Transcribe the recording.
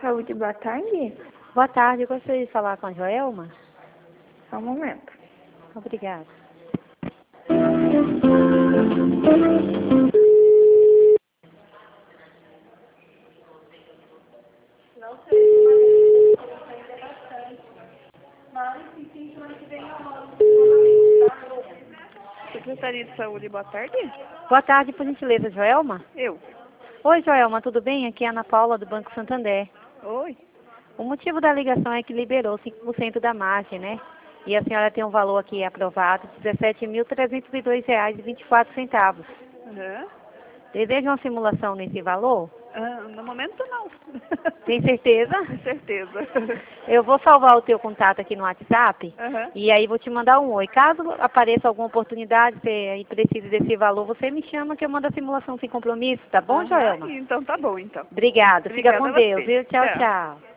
Saúde, boa tarde. Boa tarde, eu gostaria de falar com a Joelma. Só um momento. Obrigada. Não sei, Secretaria de Saúde, boa tarde. Boa tarde, por gentileza, Joelma. Eu. Oi, Joelma, tudo bem? Aqui é a Ana Paula, do Banco Santander. Oi. O motivo da ligação é que liberou 5% da margem, né? E a senhora tem um valor aqui aprovado de R$ 17.302,24. Uhum. Deseja uma simulação nesse valor? No momento, não. Tem certeza? Com certeza. Eu vou salvar o teu contato aqui no WhatsApp Uhum. e aí vou te mandar um oi. Caso apareça alguma oportunidade, você aí precise desse valor, você me chama que eu mando a simulação sem compromisso, tá bom, Joelma? Então tá bom, então. Obrigada. Fica Obrigada com a Deus, você. viu? Tchau, Tchau. tchau.